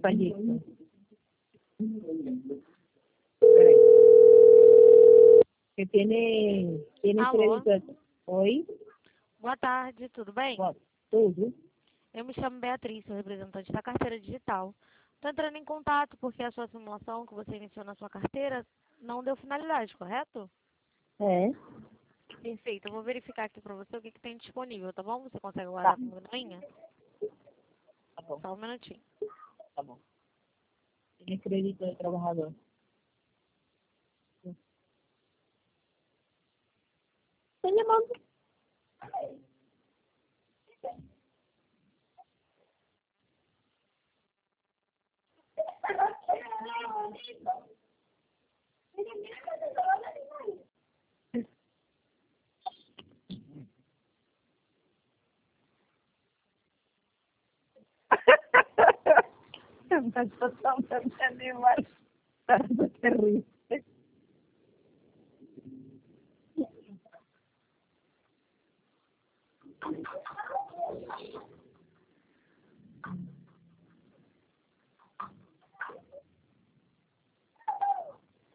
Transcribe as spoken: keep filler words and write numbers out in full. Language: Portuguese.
Palito. Peraí. Que tiene, tiene Alô? crédito. Oi? Boa tarde, tudo bem? Ó, tudo. Eu me chamo Beatriz, sou representante da carteira digital. Estou entrando em contato porque a sua simulação que você iniciou na sua carteira não deu finalidade, correto? É. Perfeito, eu vou verificar aqui para você o que, que tem disponível, tá bom? Você consegue Tá. guardar comigo na linha? Tá bom, Só um minutinho. tá bom. Tiene crédito de trabajador. Estoy llamando. Mas totalmente animal. Tanto terrible.